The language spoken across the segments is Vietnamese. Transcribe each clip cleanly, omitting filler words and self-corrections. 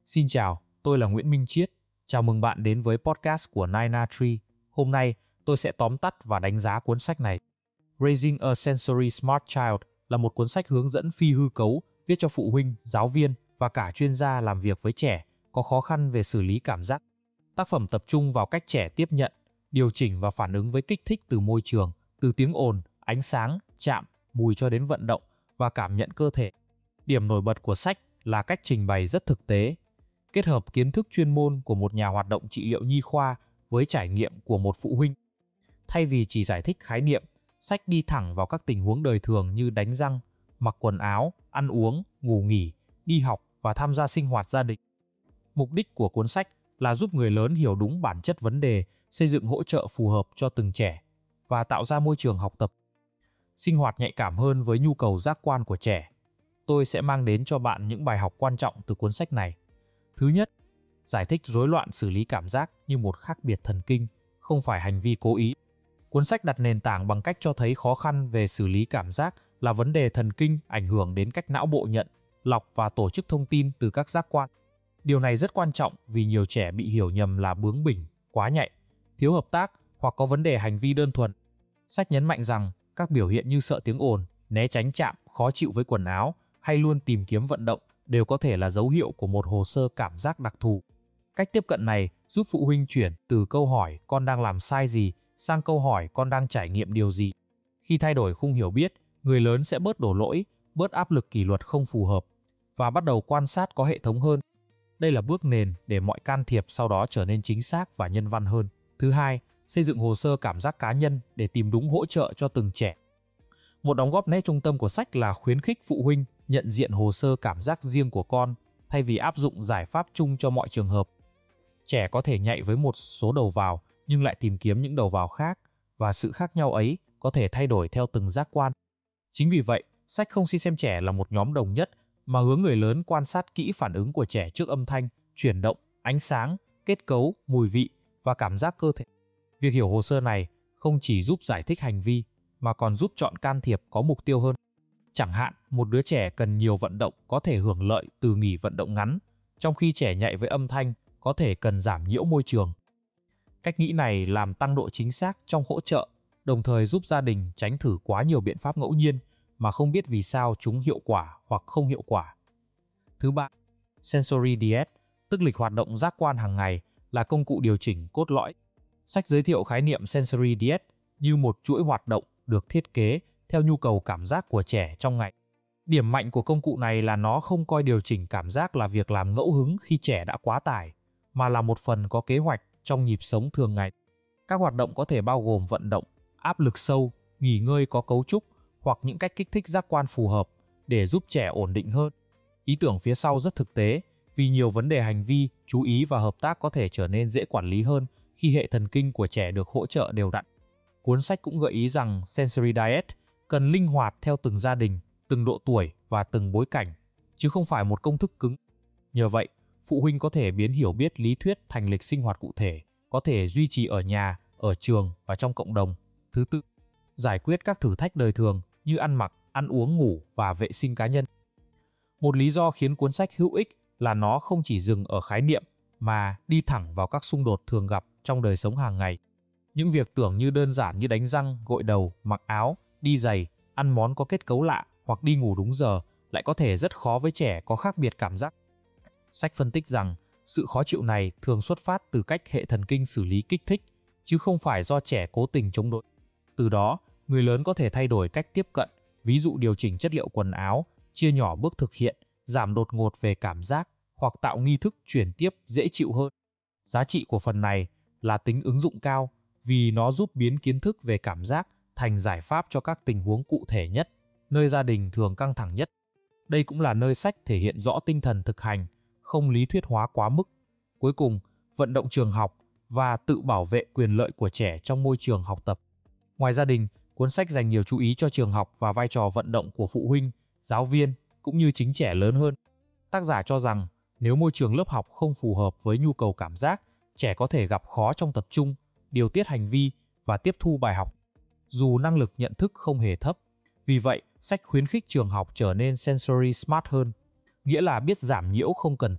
Xin chào, tôi là Nguyễn Minh Chiết. Chào mừng bạn đến với podcast của Nina Tree. Hôm nay, tôi sẽ tóm tắt và đánh giá cuốn sách này. Raising a Sensory Smart Child là một cuốn sách hướng dẫn phi hư cấu viết cho phụ huynh, giáo viên và cả chuyên gia làm việc với trẻ có khó khăn về xử lý cảm giác. Tác phẩm tập trung vào cách trẻ tiếp nhận, điều chỉnh và phản ứng với kích thích từ môi trường, từ tiếng ồn, ánh sáng, chạm, mùi cho đến vận động và cảm nhận cơ thể. Điểm nổi bật của sách là cách trình bày rất thực tế, kết hợp kiến thức chuyên môn của một nhà hoạt động trị liệu nhi khoa với trải nghiệm của một phụ huynh. Thay vì chỉ giải thích khái niệm, sách đi thẳng vào các tình huống đời thường như đánh răng, mặc quần áo, ăn uống, ngủ nghỉ, đi học và tham gia sinh hoạt gia đình. Mục đích của cuốn sách là giúp người lớn hiểu đúng bản chất vấn đề, xây dựng hỗ trợ phù hợp cho từng trẻ và tạo ra môi trường học tập, sinh hoạt nhạy cảm hơn với nhu cầu giác quan của trẻ. Tôi sẽ mang đến cho bạn những bài học quan trọng từ cuốn sách này. Thứ nhất, giải thích rối loạn xử lý cảm giác như một khác biệt thần kinh, không phải hành vi cố ý. Cuốn sách đặt nền tảng bằng cách cho thấy khó khăn về xử lý cảm giác là vấn đề thần kinh ảnh hưởng đến cách não bộ nhận, lọc và tổ chức thông tin từ các giác quan. Điều này rất quan trọng vì nhiều trẻ bị hiểu nhầm là bướng bỉnh, quá nhạy, thiếu hợp tác hoặc có vấn đề hành vi đơn thuần. Sách nhấn mạnh rằng các biểu hiện như sợ tiếng ồn, né tránh chạm, khó chịu với quần áo hay luôn tìm kiếm vận động đều có thể là dấu hiệu của một hồ sơ cảm giác đặc thù. Cách tiếp cận này giúp phụ huynh chuyển từ câu hỏi con đang làm sai gì sang câu hỏi con đang trải nghiệm điều gì. Khi thay đổi khung hiểu biết, người lớn sẽ bớt đổ lỗi, bớt áp lực kỷ luật không phù hợp và bắt đầu quan sát có hệ thống hơn. Đây là bước nền để mọi can thiệp sau đó trở nên chính xác và nhân văn hơn. Thứ hai, xây dựng hồ sơ cảm giác cá nhân để tìm đúng hỗ trợ cho từng trẻ. Một đóng góp nét trung tâm của sách là khuyến khích phụ huynh nhận diện hồ sơ cảm giác riêng của con thay vì áp dụng giải pháp chung cho mọi trường hợp. Trẻ có thể nhạy với một số đầu vào nhưng lại tìm kiếm những đầu vào khác và sự khác nhau ấy có thể thay đổi theo từng giác quan. Chính vì vậy, sách không xem trẻ là một nhóm đồng nhất mà hướng người lớn quan sát kỹ phản ứng của trẻ trước âm thanh, chuyển động, ánh sáng, kết cấu, mùi vị và cảm giác cơ thể. Việc hiểu hồ sơ này không chỉ giúp giải thích hành vi mà còn giúp chọn can thiệp có mục tiêu hơn. Chẳng hạn, một đứa trẻ cần nhiều vận động có thể hưởng lợi từ nghỉ vận động ngắn, trong khi trẻ nhạy với âm thanh có thể cần giảm nhiễu môi trường. Cách nghĩ này làm tăng độ chính xác trong hỗ trợ, đồng thời giúp gia đình tránh thử quá nhiều biện pháp ngẫu nhiên mà không biết vì sao chúng hiệu quả hoặc không hiệu quả. Thứ ba, Sensory Diet, tức lịch hoạt động giác quan hàng ngày, là công cụ điều chỉnh cốt lõi. Sách giới thiệu khái niệm Sensory Diet như một chuỗi hoạt động được thiết kế theo nhu cầu cảm giác của trẻ trong ngày. Điểm mạnh của công cụ này là nó không coi điều chỉnh cảm giác là việc làm ngẫu hứng khi trẻ đã quá tải, mà là một phần có kế hoạch trong nhịp sống thường ngày. Các hoạt động có thể bao gồm vận động, áp lực sâu, nghỉ ngơi có cấu trúc hoặc những cách kích thích giác quan phù hợp để giúp trẻ ổn định hơn. Ý tưởng phía sau rất thực tế vì nhiều vấn đề hành vi, chú ý và hợp tác có thể trở nên dễ quản lý hơn khi hệ thần kinh của trẻ được hỗ trợ đều đặn. Cuốn sách cũng gợi ý rằng Sensory Diet cần linh hoạt theo từng gia đình, từng độ tuổi và từng bối cảnh, chứ không phải một công thức cứng. Nhờ vậy, phụ huynh có thể biến hiểu biết lý thuyết thành lịch sinh hoạt cụ thể, có thể duy trì ở nhà, ở trường và trong cộng đồng. Thứ tư, giải quyết các thử thách đời thường như ăn mặc, ăn uống, ngủ và vệ sinh cá nhân. Một lý do khiến cuốn sách hữu ích là nó không chỉ dừng ở khái niệm mà đi thẳng vào các xung đột thường gặp trong đời sống hàng ngày. Những việc tưởng như đơn giản như đánh răng, gội đầu, mặc áo, đi giày, ăn món có kết cấu lạ hoặc đi ngủ đúng giờ lại có thể rất khó với trẻ có khác biệt cảm giác. Sách phân tích rằng sự khó chịu này thường xuất phát từ cách hệ thần kinh xử lý kích thích, chứ không phải do trẻ cố tình chống đối. Từ đó, người lớn có thể thay đổi cách tiếp cận, ví dụ điều chỉnh chất liệu quần áo, chia nhỏ bước thực hiện, giảm đột ngột về cảm giác hoặc tạo nghi thức chuyển tiếp dễ chịu hơn. Giá trị của phần này là tính ứng dụng cao vì nó giúp biến kiến thức về cảm giác thành giải pháp cho các tình huống cụ thể nhất, nơi gia đình thường căng thẳng nhất. Đây cũng là nơi sách thể hiện rõ tinh thần thực hành, không lý thuyết hóa quá mức. Cuối cùng, vận động trường học và tự bảo vệ quyền lợi của trẻ trong môi trường học tập. Ngoài gia đình, cuốn sách dành nhiều chú ý cho trường học và vai trò vận động của phụ huynh, giáo viên cũng như chính trẻ lớn hơn. Tác giả cho rằng nếu môi trường lớp học không phù hợp với nhu cầu cảm giác, trẻ có thể gặp khó trong tập trung, điều tiết hành vi và tiếp thu bài học, dù năng lực nhận thức không hề thấp. Vì vậy, sách khuyến khích trường học trở nên sensory smart hơn, nghĩa là biết giảm nhiễu không cần thiết,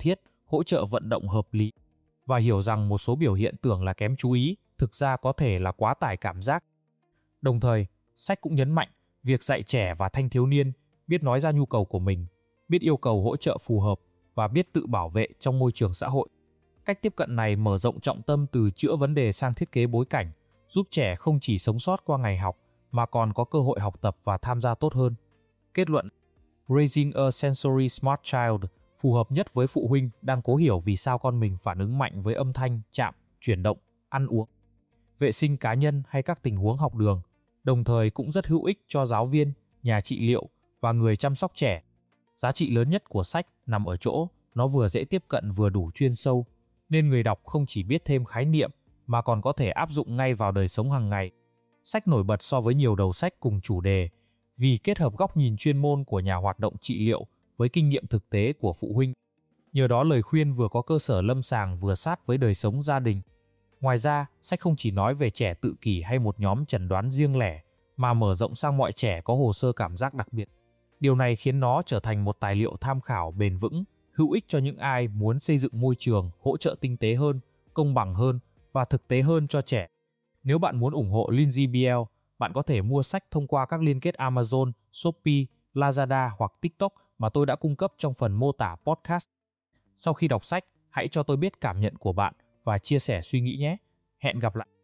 hỗ trợ vận động hợp lý và hiểu rằng một số biểu hiện tưởng là kém chú ý thực ra có thể là quá tải cảm giác. Đồng thời, sách cũng nhấn mạnh việc dạy trẻ và thanh thiếu niên biết nói ra nhu cầu của mình, biết yêu cầu hỗ trợ phù hợp và biết tự bảo vệ trong môi trường xã hội. Cách tiếp cận này mở rộng trọng tâm từ chữa vấn đề sang thiết kế bối cảnh, giúp trẻ không chỉ sống sót qua ngày học mà còn có cơ hội học tập và tham gia tốt hơn. Kết luận: Raising a Sensory Smart Child phù hợp nhất với phụ huynh đang cố hiểu vì sao con mình phản ứng mạnh với âm thanh, chạm, chuyển động, ăn uống, vệ sinh cá nhân hay các tình huống học đường, đồng thời cũng rất hữu ích cho giáo viên, nhà trị liệu và người chăm sóc trẻ. Giá trị lớn nhất của sách nằm ở chỗ nó vừa dễ tiếp cận vừa đủ chuyên sâu, nên người đọc không chỉ biết thêm khái niệm mà còn có thể áp dụng ngay vào đời sống hàng ngày. Sách nổi bật so với nhiều đầu sách cùng chủ đề vì kết hợp góc nhìn chuyên môn của nhà hoạt động trị liệu với kinh nghiệm thực tế của phụ huynh. Nhờ đó lời khuyên vừa có cơ sở lâm sàng vừa sát với đời sống gia đình. Ngoài ra, sách không chỉ nói về trẻ tự kỷ hay một nhóm chẩn đoán riêng lẻ, mà mở rộng sang mọi trẻ có hồ sơ cảm giác đặc biệt. Điều này khiến nó trở thành một tài liệu tham khảo bền vững, hữu ích cho những ai muốn xây dựng môi trường hỗ trợ tinh tế hơn, công bằng hơn và thực tế hơn cho trẻ. Nếu bạn muốn ủng hộ Lindsay BL, bạn có thể mua sách thông qua các liên kết Amazon, Shopee, Lazada hoặc TikTok mà tôi đã cung cấp trong phần mô tả podcast. Sau khi đọc sách, hãy cho tôi biết cảm nhận của bạn và chia sẻ suy nghĩ nhé. Hẹn gặp lại!